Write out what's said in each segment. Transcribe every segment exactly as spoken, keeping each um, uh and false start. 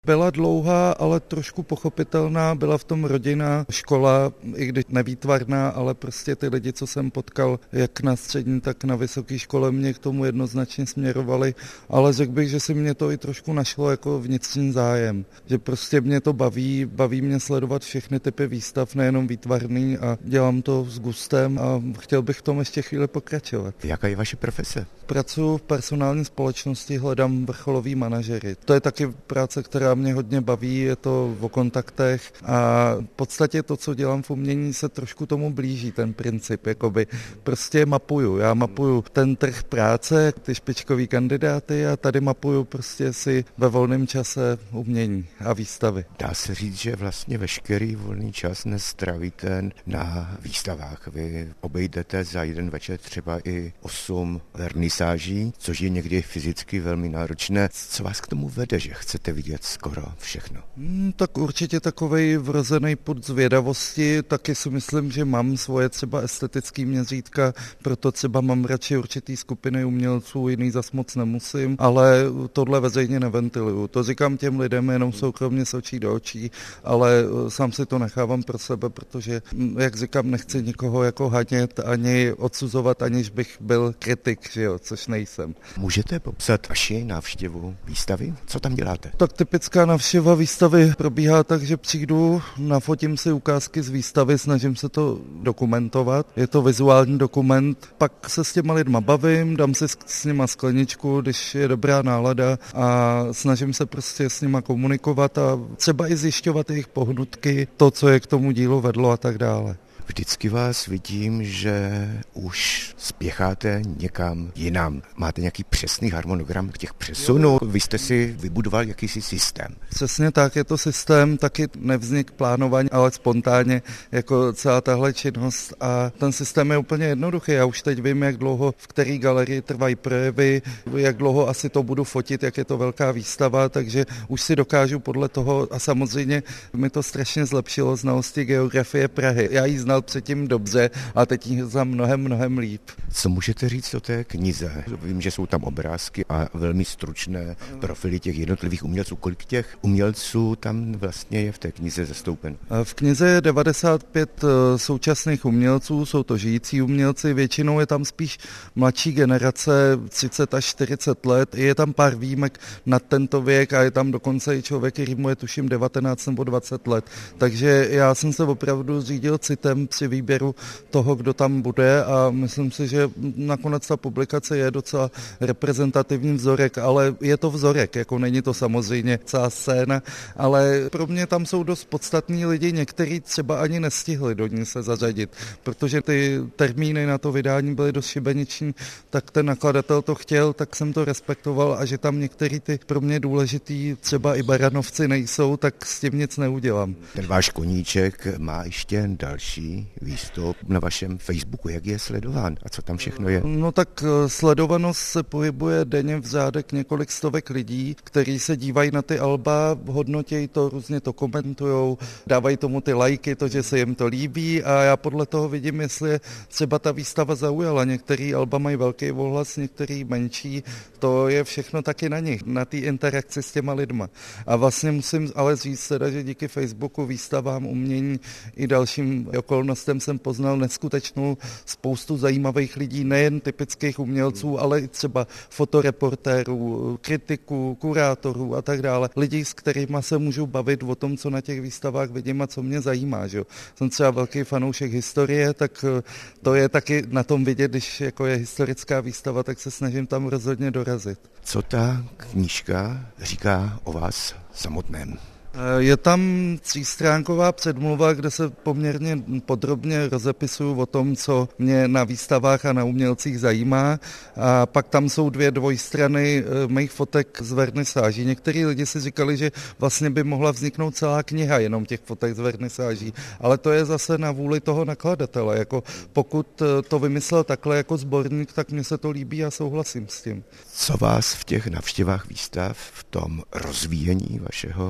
Byla dlouhá, ale trošku pochopitelná, byla v tom rodina, škola, i když nevýtvarná, ale prostě ty lidi, co jsem potkal, jak na střední, tak na vysoké škole, mě k tomu jednoznačně směrovali, ale řekl bych, že si mě to i trošku našlo jako vnitřní zájem, že prostě mě to baví, baví mě sledovat všechny typy výstav, nejenom výtvarný a dělám to s gustem a chtěl bych v tom ještě chvíli pokračovat. Jaká je vaše profese? Pracuji v personální společnosti, hledám vrcholový manažery. To je taky práce, která mě hodně baví, je to o kontaktech a v podstatě to, co dělám v umění, se trošku tomu blíží, ten princip, jakoby prostě mapuju. Já mapuju ten trh práce, ty špičkový kandidáty a tady mapuju prostě si ve volném čase umění a výstavy. Dá se říct, že vlastně veškerý volný čas nestrávíte na výstavách. Vy obejdete za jeden večer třeba i osm vernisáží, což je někdy fyzicky velmi náročné. Co vás k tomu vede, že chcete vidět skoro všechno? Hmm, tak určitě takovej vrozený pud zvědavosti, taky si myslím, že mám svoje třeba estetický měřítka, proto třeba mám radši určitý skupiny umělců, jiný zas moc nemusím, ale tohle veřejně neventiluju. To říkám těm lidem jenom soukromně z očí do očí, ale sám si to nechávám pro sebe, protože, jak říkám, nechci nikoho jako hanět ani odsuzovat, aniž bych byl kritik, že jo, což nejsem. Můžete popsat vaši návštěvu výstavy? Co tam děláte? Tak typická návštěva výstavy probíhá tak, že přijdu, nafotím si ukázky z výstavy, snažím se to dokumentovat. Je to vizuální dokument, pak se s těma lidma bavím, dám si s nima skleničku, když je dobrá nálada a snažím se prostě s nima komunikovat a třeba i zjišťovat jejich pohnutky, to, co je k tomu dílu vedlo a tak dále. Vždycky vás vidím, že už spěcháte někam jinam. Máte nějaký přesný harmonogram těch přesunů? Vy jste si vybudoval jakýsi systém. Přesně tak, je to systém, taky nevznik plánování, ale spontánně jako celá tahle činnost a ten systém je úplně jednoduchý. Já už teď vím, jak dlouho v které galerii trvají projevy, jak dlouho asi to budu fotit, jak je to velká výstava, takže už si dokážu podle toho a samozřejmě mi to strašně zlepšilo znalosti geografie Prahy. Já ji znal předtím dobře a teď ji znám mnohem, mnohem líp. Co můžete říct o té knize? Vím, že jsou tam obrázky a velmi stručné profily těch jednotlivých umělců. Kolik těch umělců tam vlastně je v té knize zastoupen? V knize je devadesát pět současných umělců, jsou to žijící umělci, většinou je tam spíš mladší generace, třicet až čtyřicet let, je tam pár výjimek nad tento věk a je tam dokonce i člověk, který mu je tuším devatenáct nebo dvacet let. Takže já jsem se opravdu řídil citem při výběru toho, kdo tam bude a myslím si, že nakonec ta publikace je docela reprezentativní vzorek, ale je to vzorek, jako není to samozřejmě celá scéna, ale pro mě tam jsou dost podstatní lidi, někteří třeba ani nestihli do ní se zařadit, protože ty termíny na to vydání byly dost šibeniční, tak ten nakladatel to chtěl, tak jsem to respektoval a že tam některý ty pro mě důležitý, třeba i baranovci nejsou, tak s tím nic neudělám. Ten váš koníček má ještě další výstup na vašem Facebooku. Jak je sledován a co tam všechno je? No tak sledovanost se pohybuje denně v řádek několik stovek lidí, kteří se dívají na ty alba, hodnotějí to, různě to komentujou, dávají tomu ty lajky, to, že se jim to líbí a já podle toho vidím, jestli je třeba ta výstava zaujala. Některý alba mají velký ohlas, některý menší, to je všechno taky na nich, na té interakci s těma lidma. A vlastně musím ale říct teda, že díky Facebooku, výstavám, umění i dalším okolnostem jsem poznal neskutečnou spoustu zajímavých lidí, nejen typických umělců, ale i třeba fotoreportérů, kritiků, kurátorů a tak dále. Lidí, s kterými se můžu bavit o tom, co na těch výstavách vidím a co mě zajímá. Že? Jsem třeba velký fanoušek historie, tak to je taky na tom vidět, když jako je historická výstava, tak se snažím tam rozhodně dorazit. Co ta knížka říká o vás samotném? Je tam třístránková předmluva, kde se poměrně podrobně rozepisuju o tom, co mě na výstavách a na umělcích zajímá. A pak tam jsou dvě dvojstrany mých fotek z vernisáží. Někteří lidi si říkali, že vlastně by mohla vzniknout celá kniha jenom těch fotek z vernisáží, ale to je zase na vůli toho nakladatele. Jako pokud to vymyslel takhle jako sborník, tak mně se to líbí a souhlasím s tím. Co vás v těch návštěvách výstav, v tom rozvíjení vašeho koníčku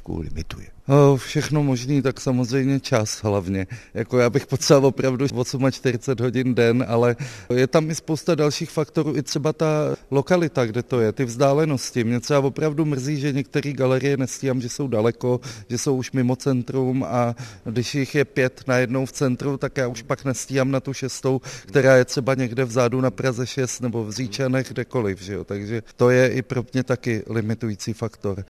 trošku limituje? Všechno možný, tak samozřejmě čas hlavně. Jako já bych potřeboval opravdu čtyřicet osm hodin den, ale je tam i spousta dalších faktorů, i třeba ta lokalita, kde to je, ty vzdálenosti. Mě třeba opravdu mrzí, že některé galerie nestíhám, že jsou daleko, že jsou už mimo centrum a když jich je pět najednou v centru, tak já už pak nestíhám na tu šestou, která je třeba někde vzadu na Praze šest nebo v Říčanech, kdekoliv. Že jo? Takže to je i pro mě taky limitující faktor.